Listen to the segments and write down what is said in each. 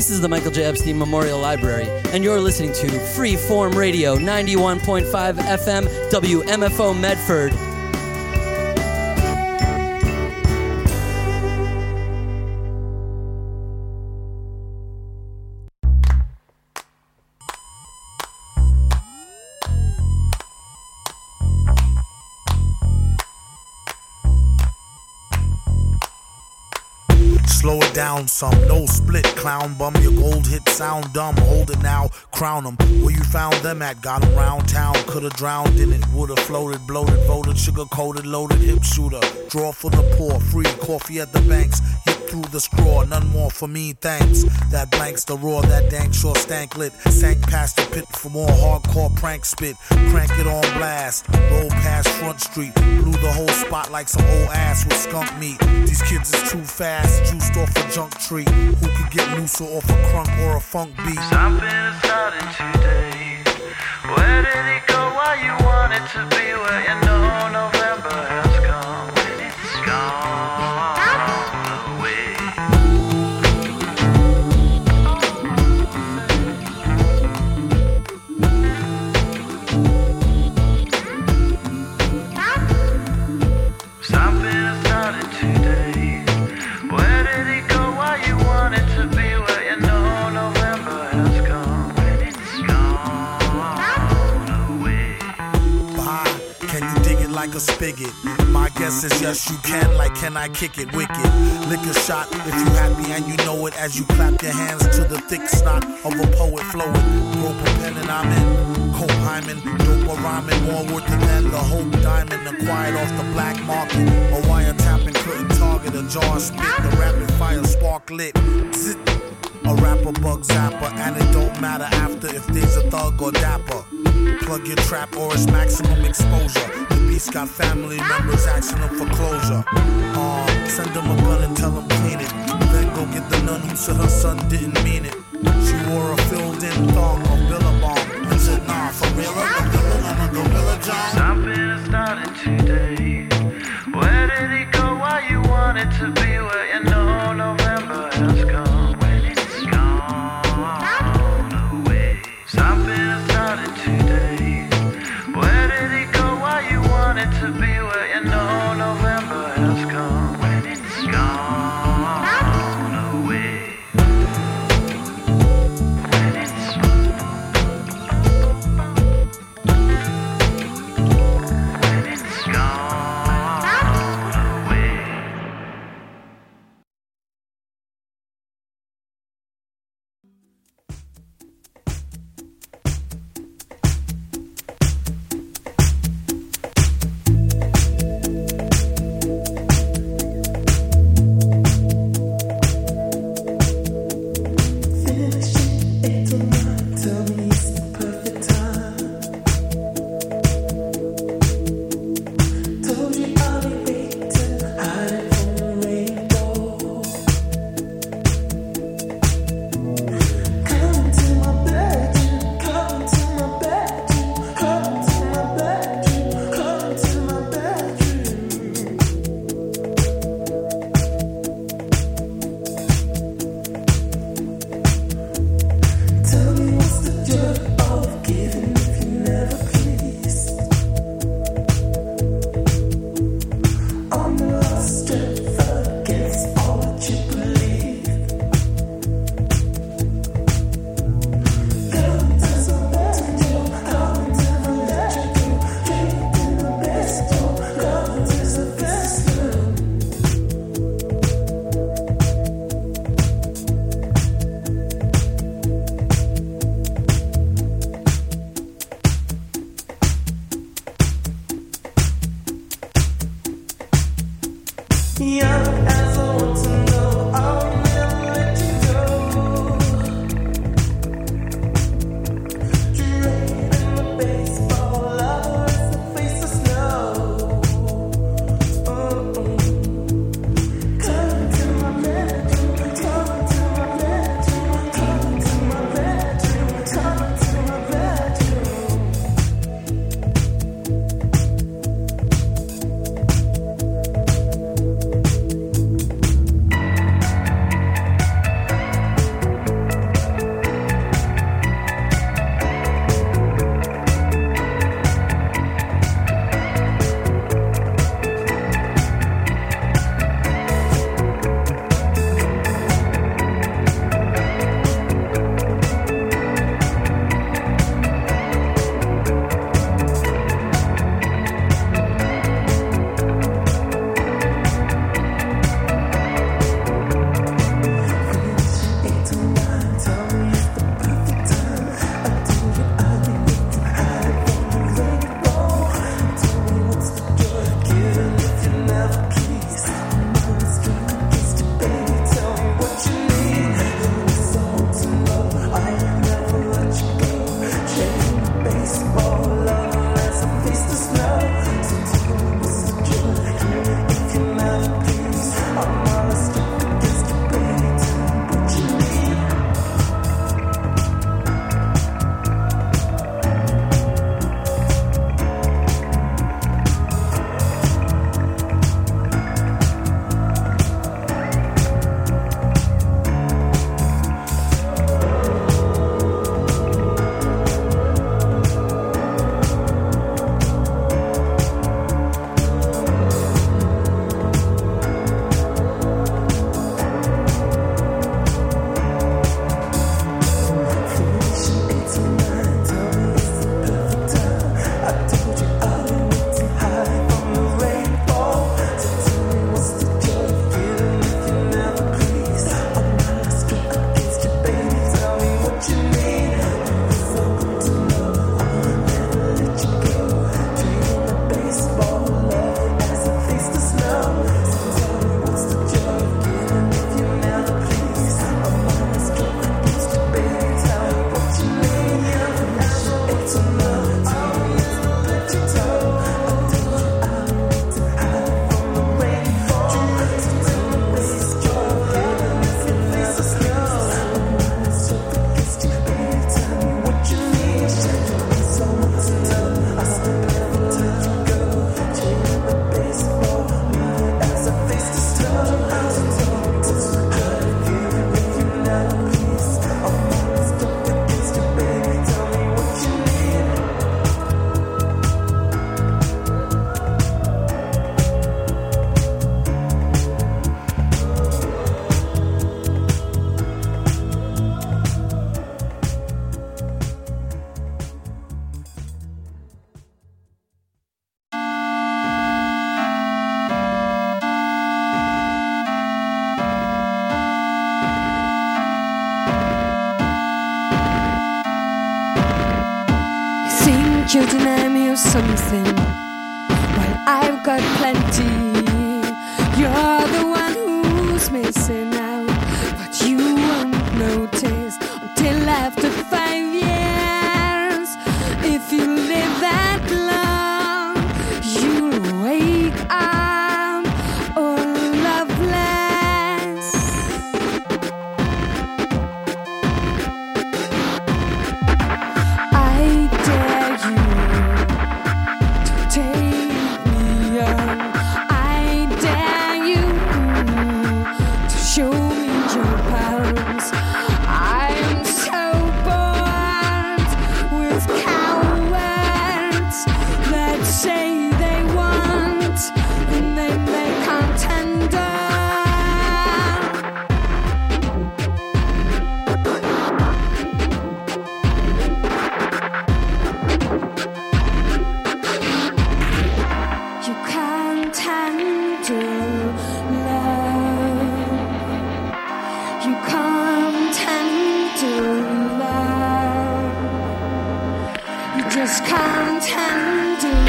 This is the Michael J. Epstein Memorial Library, and you're listening to Freeform Radio, 91.5 FM, WMFO Medford. Slow it down some, no split, clown bum. Your gold hit sound dumb, hold it now, crown them. Where you found them at, got them round town. Could've drowned in it, would've floated, bloated, voted, sugar-coated, loaded, hip shooter. Draw for the poor, free coffee at the banks. Hit through the straw, none more for me, thanks. That blanks the roar, that dank sure stank lit. Sank past the pit for more hardcore prank spit. Crank it on blast, roll past Front Street. Blew the whole spot like some old ass with skunk meat. These kids is too fast, juiced off a junk tree. Who could get looser off a crunk or a funk beat? Something is starting today. Where did it go? Why you want it to be? Where you know November has come. When it's gone away. Something is starting today. Where did it go? Why you want it to be? Where you know November has come. When it's gone away. Bye. Can you dig it like a spigot? My guess is yes you can, like can I kick it wicked? Lick a shot if you happy and you know it as you clap your hands to the thick snot of a poet flowing. Rope a pen and I'm in. Cope Hyman, dope a rhyming, more worth than the Hope Diamond acquired off the black market. A wiretapping couldn't target a jar spit, the rapid fire spark lit. Zit. A rapper bug zapper, and it don't matter after if there's a thug or dapper. Plug your trap or it's maximum exposure. The beast got family members asking them for closure. Send them a gun and tell them clean it. Then go get the nun who said her son didn't mean it. She wore a filled-in thong or billabong and said, nah, for real, I'm a gorilla, I'm a gorilla, John. Something is starting today. Where did it go? Why you want it to be? Where you know November has come. When it's gone away. Something is starting today. Where did it go? Why you want it to be? Where you know November has come. When it's gone away. You deny me of something while I've got plenty. You're the one who's missing out, but you won't notice until after 5 years. If you live that long, you'll wake up all loveless. I dare you to take me on. I dare you to show me your powers. I'm so bored with cowards that say they want and then they can't tender. You can't handle love. You can't handle love. You just can't handle.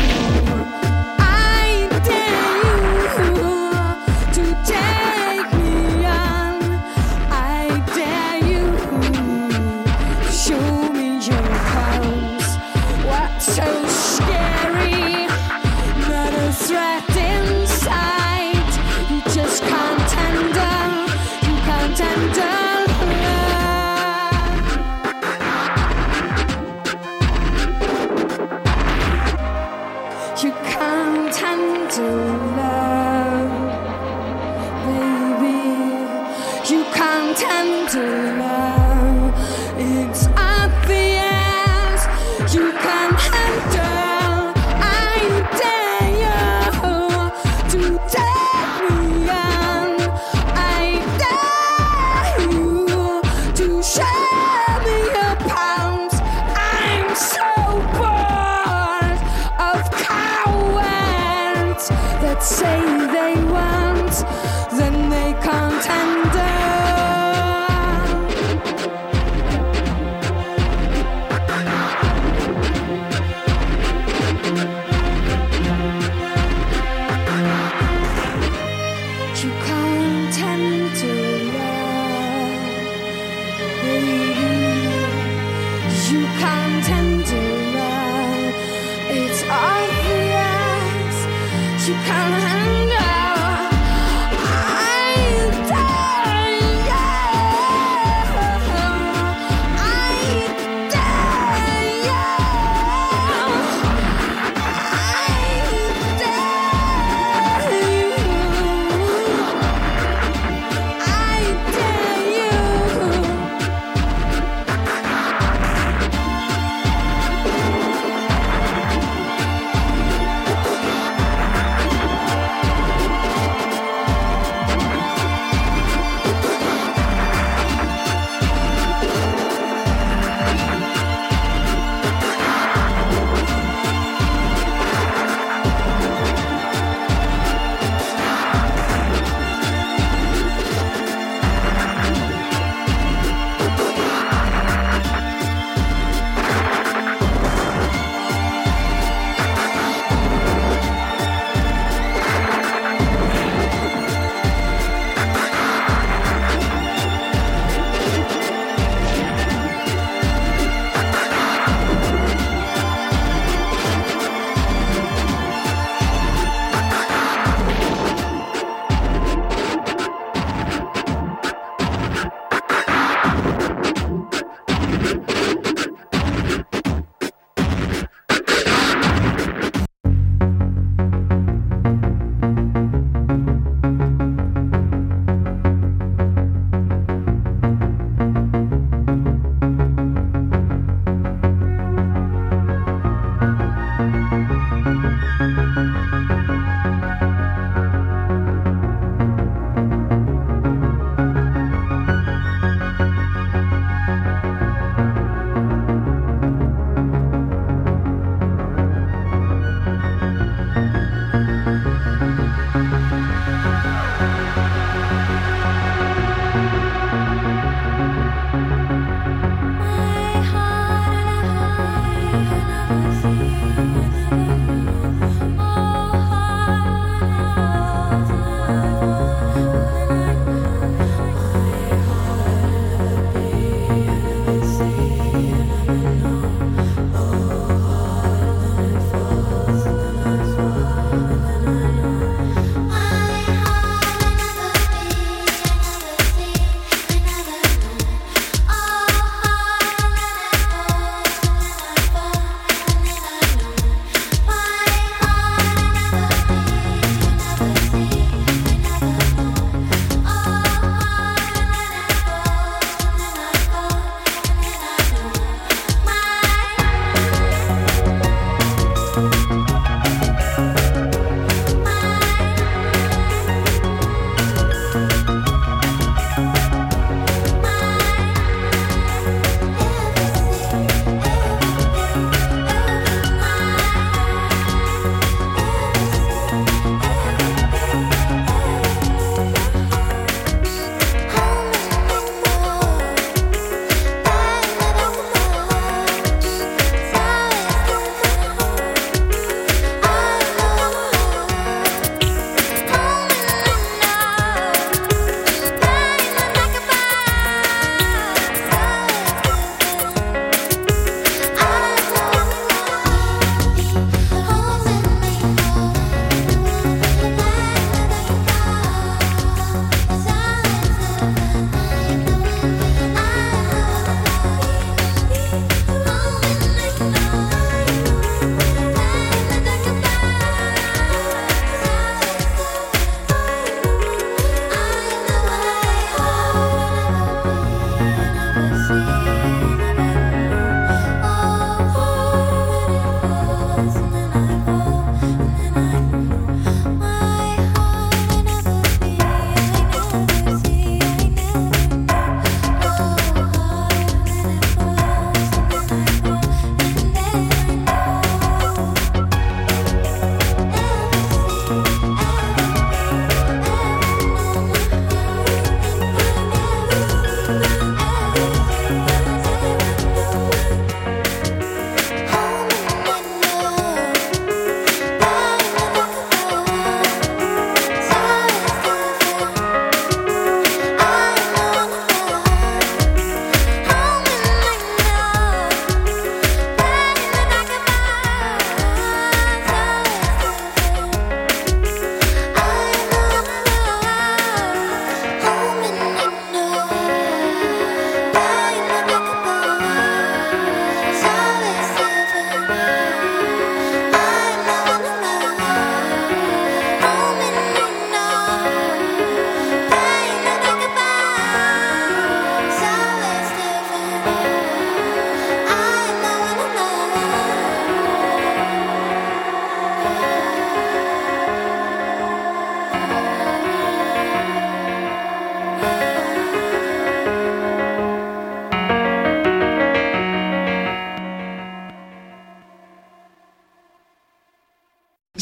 I dare you to take me on. I dare you to show me your powers. What's so scary? Not a threat inside. You just can't handle. You can't handle love. You can't handle love, baby. You can't handle love. It's obvious. You can't handle. I dare you to take me on. I dare you to show me your palms. I'm so bored of cowards that say they want, then they can't handle. You can't handle love, baby. You can't handle love. It's obvious. You can't handle. I dare you. I dare you. I dare you. I dare you.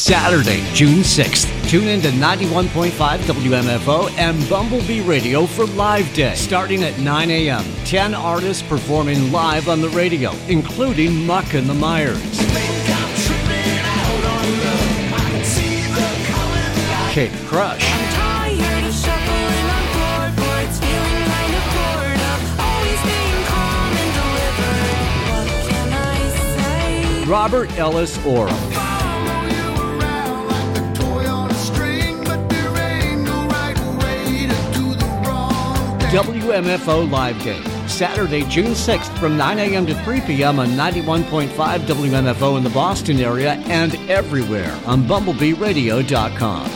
Saturday, June 6th. Tune in to 91.5 WMFO and Bumblebee Radio for Live Day. Starting at 9 a.m., 10 artists performing live on the radio, including Muck and the Myers, Kate Crush, tired of shuffling on floorboards, feeling kind of bored of always being calm and delivered. What can I say? Robert Ellis Orr, WMFO Live Day, Saturday, June 6th from 9 a.m. to 3 p.m. on 91.5 WMFO in the Boston area and everywhere on BumblebeeRadio.com.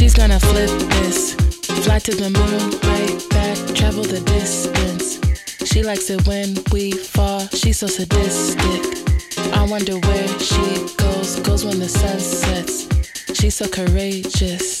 She's gonna flip this. Fly to the moon, right back, travel the distance. She likes it when we fall, she's so sadistic. I wonder where she goes when the sun sets. She's so courageous.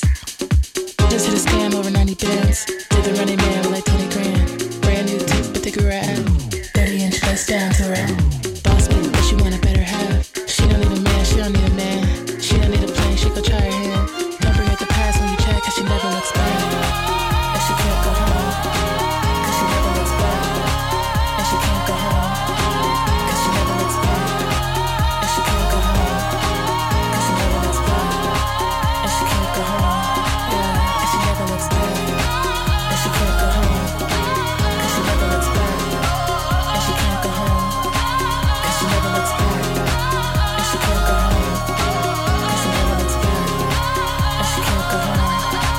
Just hit a scam over 90 bands. Did the running man with like 20 grand. Brand new teeth, but they grew her out. 30-inch bust down to her. Boss bitch, but she want a better half. She don't need a man, she don't need a man. She don't need a plane, she go try her hand. Don't bring up the past when you check, cause she never looks back. And she can't go home, cause she never looks back. And she can't go home, cause she never looks back. And she can't go home, cause she never looks back. And she can't go home, yeah. And she never looks back. And she can't go home, cause she never looks back. And she can't go home, cause she never looks back. And she can't go home, cause she never looks back. And she can't go home,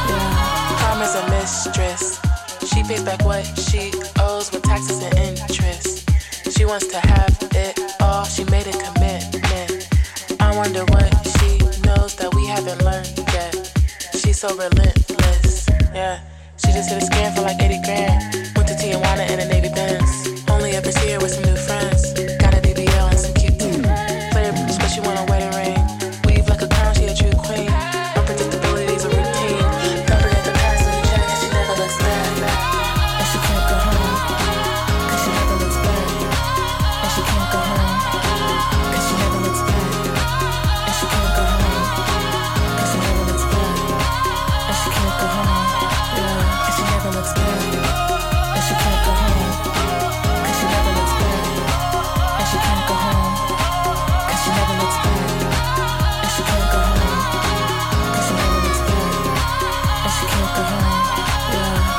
yeah. Karma's a mistress. She pays back what she owes with taxes and interest. She wants to have it all, she made a commitment. I wonder what she knows that we haven't learned yet. She's so relentless, yeah. She just hit a scam for like 80 grand. Went to Tijuana in a Navy Benz. Only ever see her with some new friends. Got a BBL and some cute teeth. Player bitch, but she want a wedding ring. Weave like a crown, she a true queen. Unpredictability's a routine. Don't forget the past when you check, cause she never looks back. And she can't go home, cause she never looks back. And she can't go home, cause she never looks back. And she can't go home, cause she never looks back. And she can't go home, yeah. And she never looks back. And she can't go home, cause she never looks back. And she can't go home, cause she never looks back. And she can't go home, cause she never looks back. And she can't go home, yeah.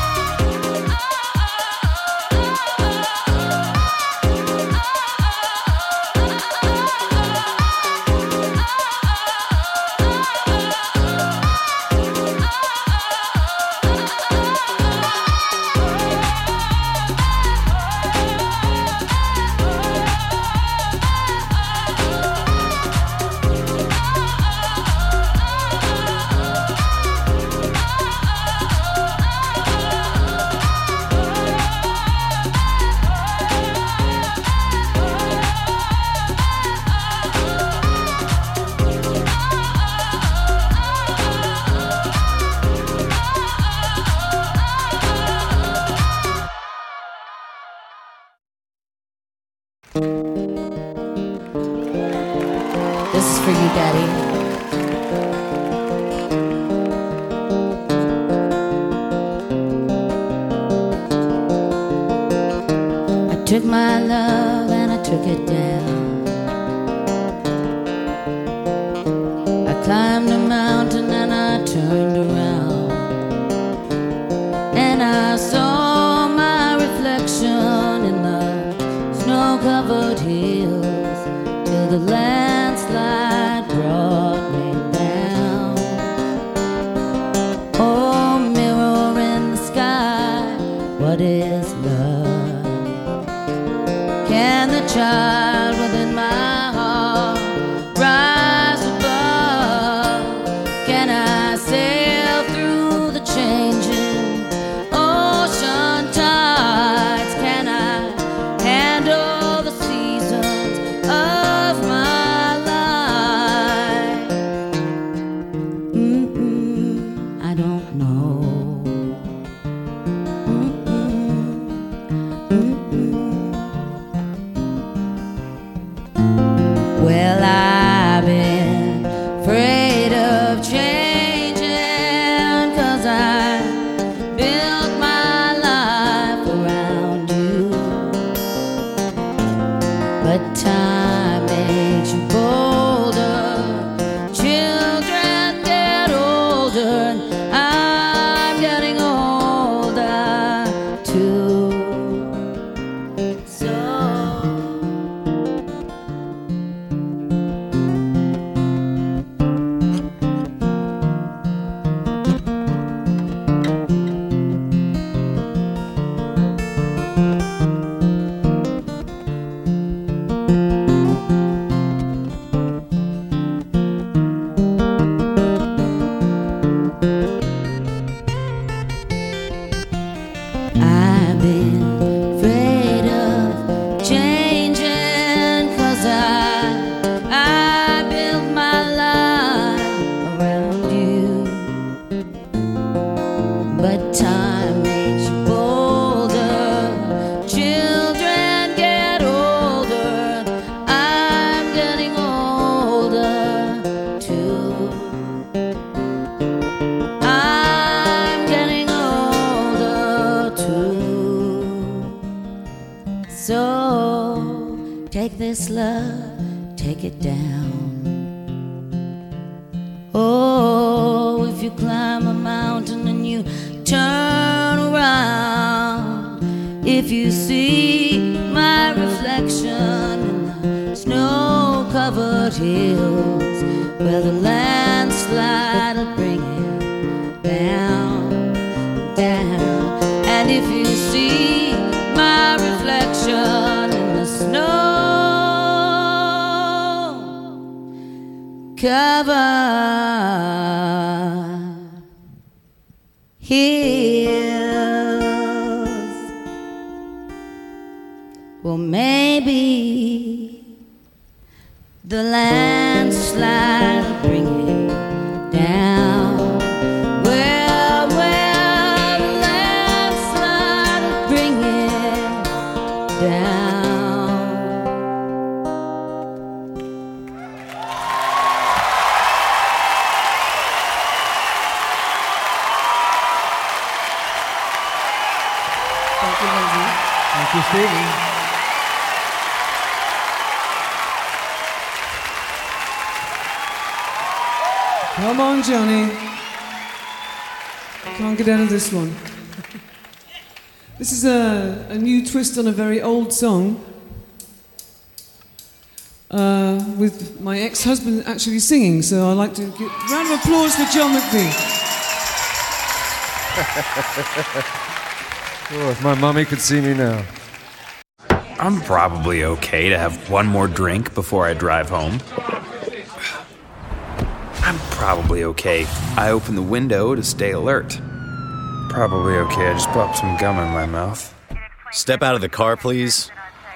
This is for you, Daddy. I took my love and I took it down. I climbed a mountain and I turned around, and I saw my reflection in the snow-covered hills till the landslide brought me down. Oh, mirror in the sky, what is love? Can the child within my heart rise above? Can I sail through the changing ocean tides? Can I handle the seasons of my life? I don't know. Well, I've been afraid of changing, 'cause I built my life around you. But time makes you bolder, children get older, and I'm getting older too. So take this love, take it down. Oh, if you climb a mountain and you turn around, if you see my reflection in the snow-covered hills, well, the landslide will bring it down, down. And if you see my reflection in the snow-covered hills, well, maybe the landslide will bring it down. Well, the landslide will bring it down. Thank you, Lindsay. Thank you, Stevie. Come on, Johnny. Can't get out of this one. This is a new twist on a very old song, with my ex-husband actually singing, so I'd like to give a round of applause for John McVie. Oh, if my mommy could see me now. I'm probably okay to have one more drink before I drive home. I'm probably okay. I open the window to stay alert. Probably okay. I just popped some gum in my mouth. Step out of the car, please.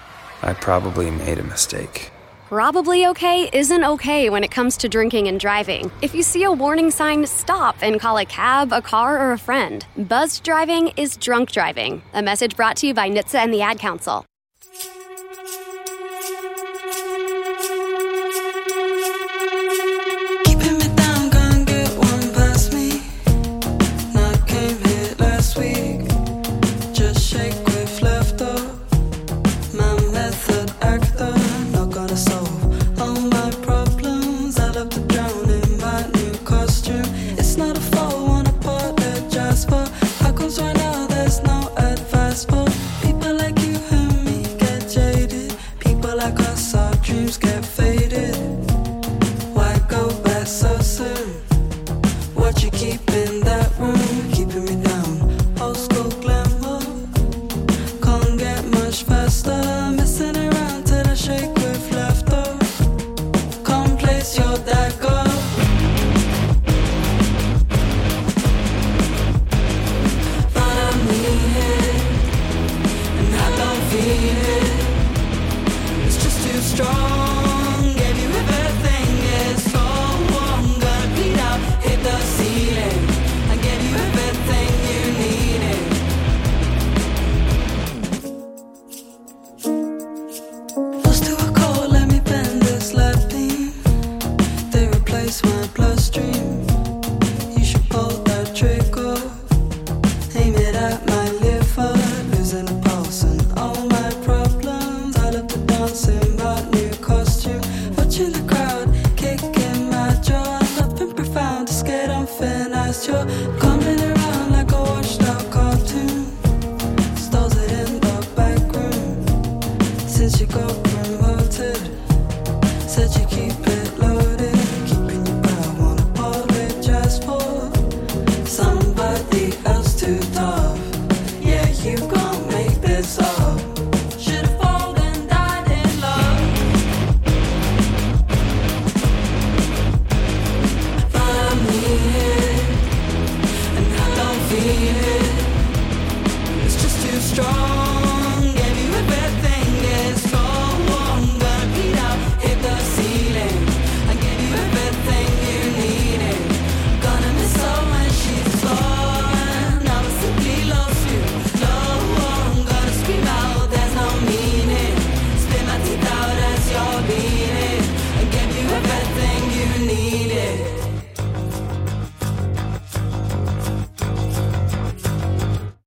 I probably made a mistake. Probably okay isn't okay when it comes to drinking and driving. If you see a warning sign, stop and call a cab, a car, or a friend. Buzzed driving is drunk driving. A message brought to you by NHTSA and the Ad Council.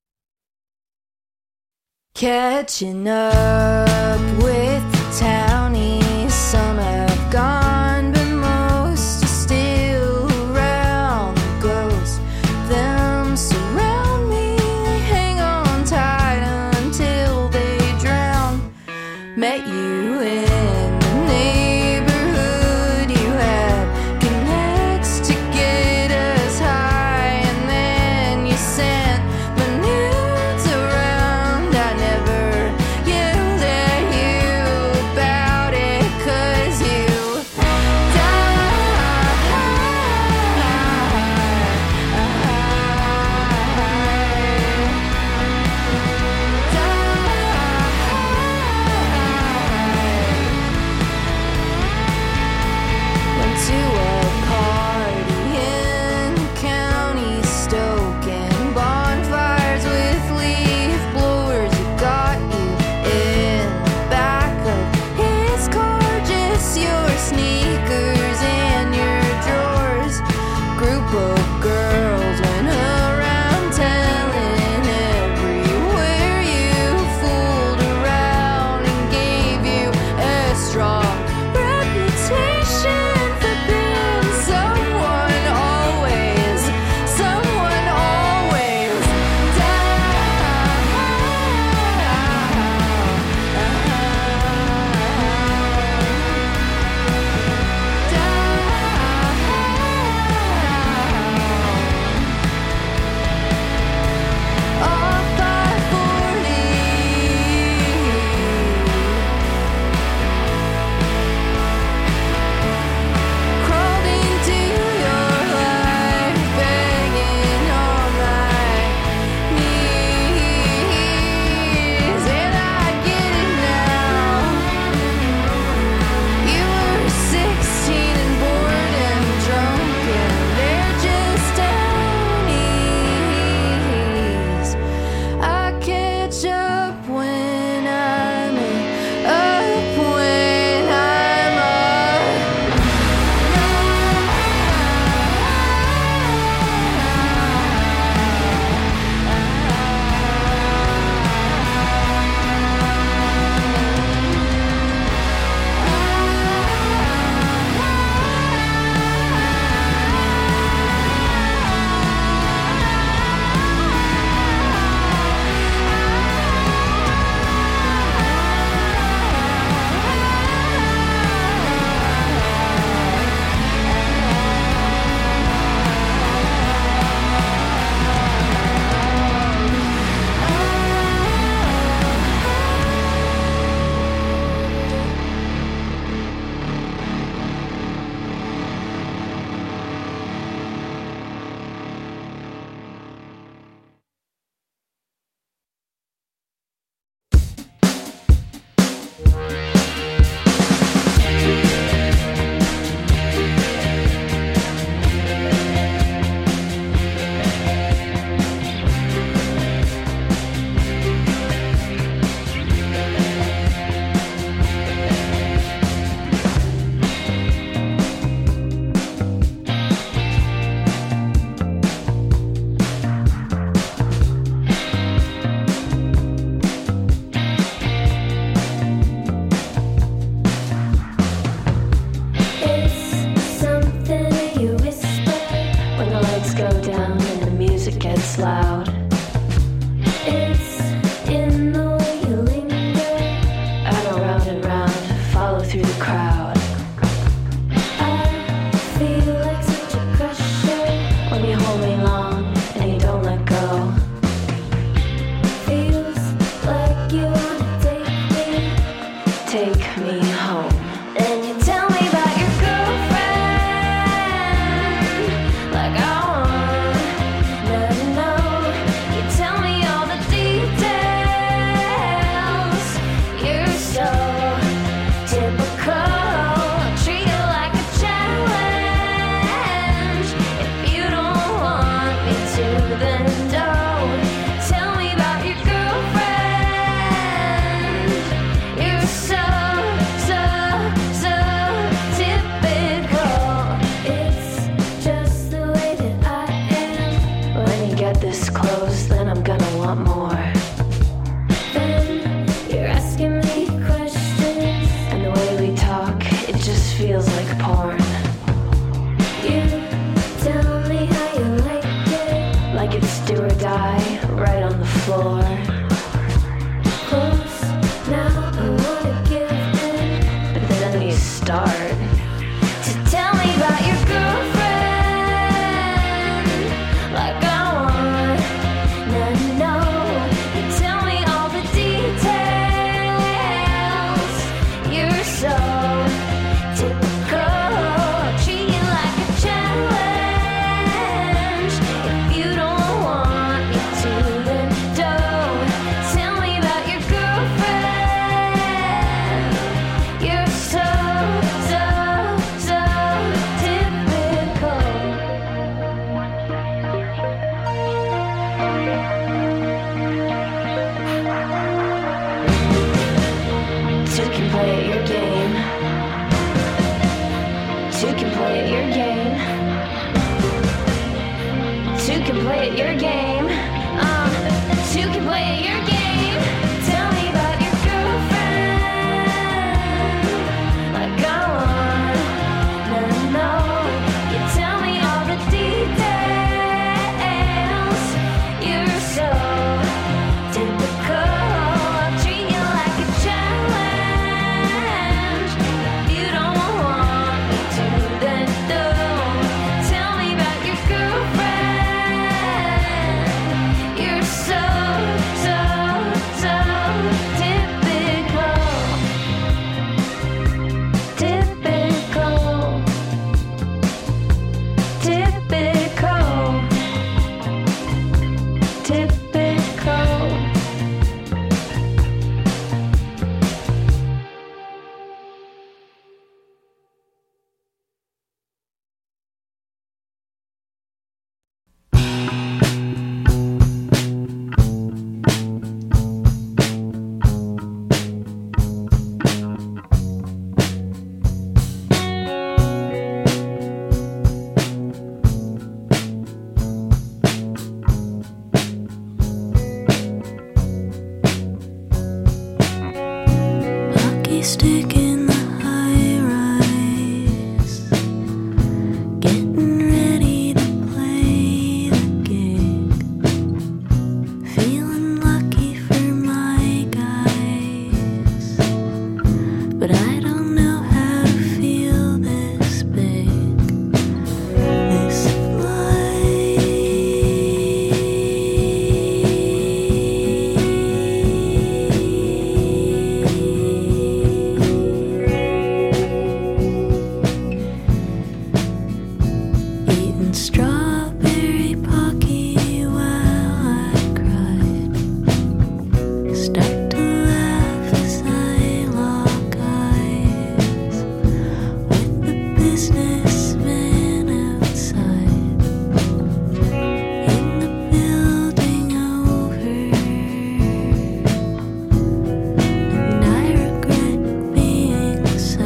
Catching up with the town sneakers and your drawers. Group of girls went around telling everywhere you fooled around and gave you a strong reputation for being someone always so it your game. Two can play it your game. Tell me about your girlfriend. Like I wanna know. You tell me all the details. You're so typical. I'll treat you like a challenge. If you don't want me to, then don't. Tell me about your girlfriend. You're so typical. Hockey stick in the high rise, getting ready to play the gig. Feeling lucky for my guys, but I don't know how to feel this big. This eating strawberry pocky while I cried. Start to laugh as I lock eyes with the businessman outside. In the building over, and I regret being so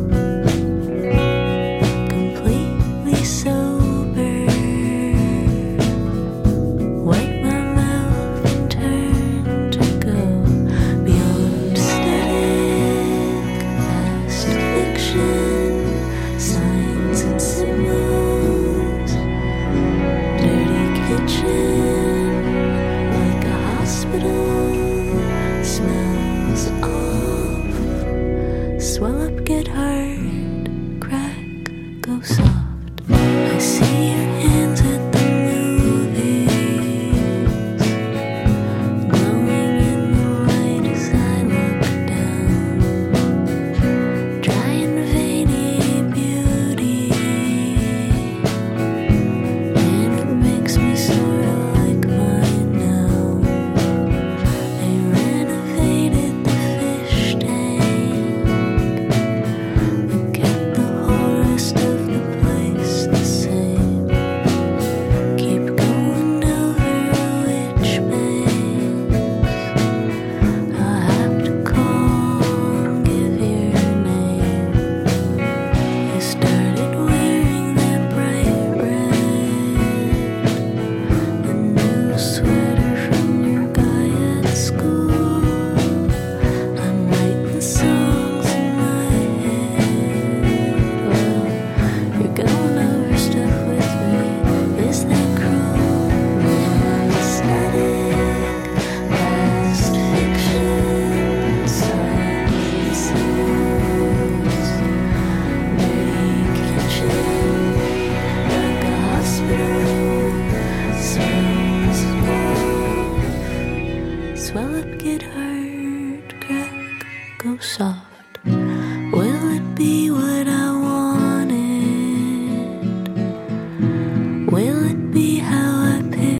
completely sober. Wipe my mouth and turn to go beyond static, past fiction, signs and symbols, dirty kitchen, like a hospital, smells off, swell up, get hard, crack, go soft. I see your hands at the movies, glowing in the light as I look down, dry and veiny beauty, and it makes me sorta like mine now. They renovated the fish tank, but kept the whole rest of the place the same. Keep going over which banks. I'll have to call and give your name. You started wearing that bright red, the new sweater from your guy at school. I'm writing songs in my head. Well, you're going over stuff with me. Is that cruel? Static, past fiction, signs, symbols, dirty kitchen, like a hospital, smells off, swell up, get hard, crack, go soft. Will it be what